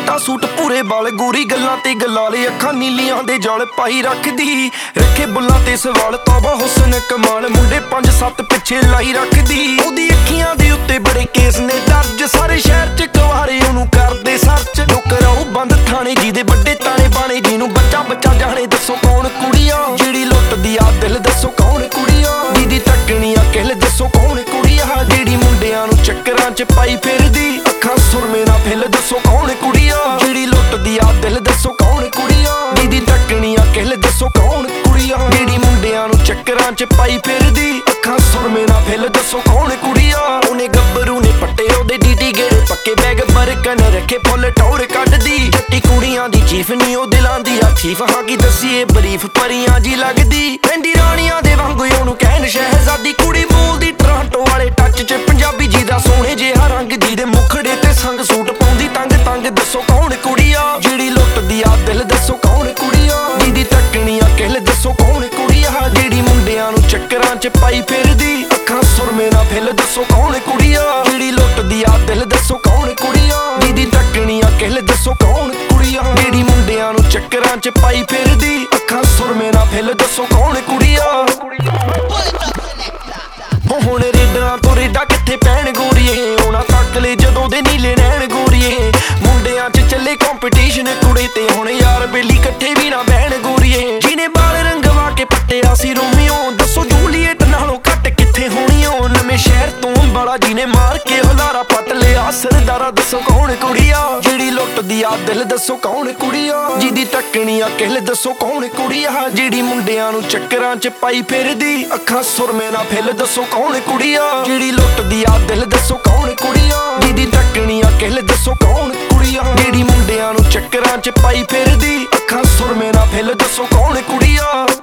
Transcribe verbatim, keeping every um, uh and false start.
ਚਿੱਟਾ ਸੂਟ ਪੂਰੇ ਵਾਲ ਗੋਰੀ ਗੱਲਾਂ ਤੇ ਗਲਾਲੇ ਅੱਖਾਂ ਨੀਲੀਆਂ ਦੇ ਜਲ ਪਾਈ ਰੱਖਦੀ ਰੱਖੇ ਬੁੱਲਾਂ ਤੇ ਸਵਾਲ ਤੌਬਾ ਹੁਸਨ ਕਮਾਲ ਮੁੰਡੇ ਪੰਜ ਸੱਤ ਪਿੱਛੇ ਲਾਈ ਰੱਖਦੀ ਉਹਦੀ ਅੱਖੀਆਂ ਦੇ ਉੱਤੇ ਬੜੇ ਕੇਸ ਨੇ ਦਰਜ ਸਾਰੇ ਸ਼ਹਿਰ ਚ ਕੁਆਰੇ ਉਹਨੂੰ ਕਰਦੇ ਸਰਚ ਨੌਕਰਾਓ ਬੰਦ ਥਾਣੇ ਜਿਹਦੇ ਵੱਡੇ ਤਾਣੇ ਬਾਣੇ ਜਿਹਨੂੰ ਬੱਚਾ ਬੱਚਾ ਜਾਣੇ ਦੱਸੋ ਕੌਣ ਕੁੜੀਆ ਜਿਹੜੀ ਲੁੱਟਦੀ ਆ ਦਿਲ ਦੱਸੋ ਕੌਣ ਕੁੜੀਆ ਜਿਹਦੀ ਤੱਕਣੀਆਂ ਕਿਲ ਦੱਸੋ ਕੌਣ ਕੁੜੀਆ ਜਿਹੜੀ ਮੁੰਡਿਆਂ ਨੂੰ ਚੱਕਰਾਂ ਚ ਪਾਈ ਫਿਰਦੀ ਅੱਖਾਂ ਸੁਰਮੇ ਨਾ ਫਿਲ ਦੱਸੋ ਕੌਣ ਕੁੜੀਆ ਜਿਹੜੀ ਲੁੱਟਦੀ ਆ ਦਿਲ ਦੱਸੋ ਕੌਣ ਕੁੜੀਆ ਜਿਹਦੀ ਤੱਕਣੀਆਂ ਕਿਲ ਦੱਸੋ ਕੌਣ ਕੁੜੀਆ ਜਿਹੜੀ ਮੁੰਡਿਆਂ ਨੂੰ ਚੱਕਰਾਂ ਚ ਪਾਈ ਫਿਰਦੀ ਅੱਖਾਂ ਸੁਰਮੇ ਨਾ ਫਿਲ ਦੱਸੋ ਕੌਣ ਕੁੜੀਆ ਉਹਨੇ ਗੱਭਰੂ ਨੇ ਪੱਟੇ ਉਹਦੇ ਡੀਟੀ ਗੇੜੇ ਪੱਕੇ ਬੈਗ ਬਰਕਨ ਰੱਖੇ ਫੁੱਲ ਟੌਰ ਕੱਢਦੀ ਜੱਟੀ ਕੁੜੀਆਂ ਦੀ ਚੀਫ ਨਹੀਂ ਉਹ ਦਿਲਾਂ ਦੀ ਆ ਚੀਫ ਹਾਂ ਕੀ ਦੱਸੀਏ ਬਰੀਫ ਪਰੀਆਂ ਜੀ ਲੱਗਦੀ ਕਹਿੰਦੀ ਰਾਣੀਆਂ ਦੇ ਵਾਂਗੂ ਉਹਨੂੰ ਕਹਿਣ ਸ਼ਹਿਜ਼ਾਦੀ ਕੁੜੀ ਬੋਲਦੀ ਟਰਾਂਟੋ ਵਾਲੇ ਟੱਚ ਚ ਪੰਜਾਬੀ ਜੀ ਦਾ ਸੋਹਣੇ ਜਿਹਾ ਰੰਗ ਦੀ ਦੇ ਮੁਖੜੇ ਤੇ ਸੰਗ ਸੂਟ ਪਾਉਂਦੀ ਤੰਗ ਤੰਗ ਦੱਸੋ ਕੌਣ ਕੁੜੀਆ ਜਿਹੜੀ ਲੁੱਟਦੀ ਆ ਦਿਲ ਦੱਸੋ ਕੌਣ ਕੁੜੀਆ ਜਿਹਦੀ ਤੱਕਣੀਆਂ ਕਿਲ ਦੱਸੋ ਕੌਣ ਕੁੜੀਆ ਜਿਹੜੀ ਮੁੰਡਿਆਂ ਨੂੰ ਚੱਕਰਾਂ ਚ ਪਾਈ ਫਿਰਦੀ ਅੱਖਾਂ ਸੁਰਮੇ ਨਾ ਫਿਲ ਦੱਸੋ ਕੌਣ ਕੁੜੀਆ ਜਿਹੜੀ ਲੁੱਟਦੀ ਆ ਦਿਲ ਦੱਸੋ ਕੌਣ ਕੁੜੀਆ ਜਿਹਦੀ ਤੱਕਣੀਆਂ ਕਿਲ ਦੱਸੋ ਕੌਣ ਕੁੜੀਆ ਜਿਹੜੀ ਮੁੰਡਿਆਂ ਨੂੰ ਚੱਕਰਾਂ ਚ ਪਾਈ ਫਿਰਦੀ ਅੱਖਾਂ ਸੁਰਮੇ ਨਾ ਫਿਲ ਦੱਸੋ ਕੌਣ ਕੁੜੀਆ ਹੁਣ ਰੇਡਾਂ ਤੋਂ ਰੇਡਾ ਕਿੱਥੇ ਪੈਣ ਗੋਰੀਏ ਉਹਨਾਂ ਤੱਕ ਲੈ ਜਦੋਂ ਦੇ ਨੀਲੇ ਨੈਣ ਗੋਰੀਏ ਮੁੰਡਿਆਂ ਚ ਚੱਲੇ ਕੰਪੀਟੀਸ਼ਨ ਕੁੜੇ ਤੇ ਹੁਣ ਯਾਰ ਬੇਲੀ ਇਕੱਠੇ ਵੀ ਨਾ ਬਹਿਣ ਗੋਰੀਏ ਜਿਹਨੇ ਬਾਲ ਰੰਗਵਾ ਕੇ ਪੱਟਿਆ ਸੀ ਰੋਮੀਓ ਦੱਸੋ ਜੂਲੀਅਟ ਨਾਲੋਂ ਘੱਟ ਕਿੱਥੇ ਹੋਣੀ ਓ ਨਵੇਂ ਸ਼ਹਿਰ ਤੋਂ ਬੜਾ ਜਿਹਨੇ ਮਾਰ ਕੇ ਹੁਲਾਰਾ ਪੱਟ ਲਿਆ ਸਰਦਾਰਾ ਦੱਸੋ ਕੌਣ ਕੁੜੀਆ ਜਿਹੜੀ ਲੁੱਟਦੀ ਆ ਦਿਲ ਦੱਸੋ ਕੌਣ ਕੁੜੀਆ ਜਿਹਦੀ ਤੱਕਣੀਆਂ ਕਿਲ ਦੱਸੋ ਕੌਣ ਕੁੜੀਆ ਜਿਹੜੀ ਮੁੰਡਿਆਂ ਨੂੰ ਚੱਕਰਾਂ ਚ ਪਾਈ ਫਿਰਦੀ ਅੱਖਾਂ ਸੁਰਮੇ ਨਾ ਫਿਲ ਦੱਸੋ ਕੌਣ ਕੁੜੀਆ ਜਿਹੜੀ ਲੁੱਟਦੀ ਆ ਦਿਲ ਦੱਸੋ ਕੌਣ ਕੁੜੀਆ ਜਿਹਦੀ ਤੱਕਣੀਆਂ ਕਿਲ ਦੱਸੋ ਕੌਣ ਕੁੜੀਆ ਜਿਹੜੀ ਮੁੰਡਿਆਂ ਨੂੰ ਚੱਕਰਾਂ ਚ ਪਾਈ ਫਿਰਦੀ ਅੱਖਾਂ ਸੁਰਮੇ ਨਾ ਫਿਲ ਦੱਸੋ ਕੌਣ ਕੁੜੀਆ।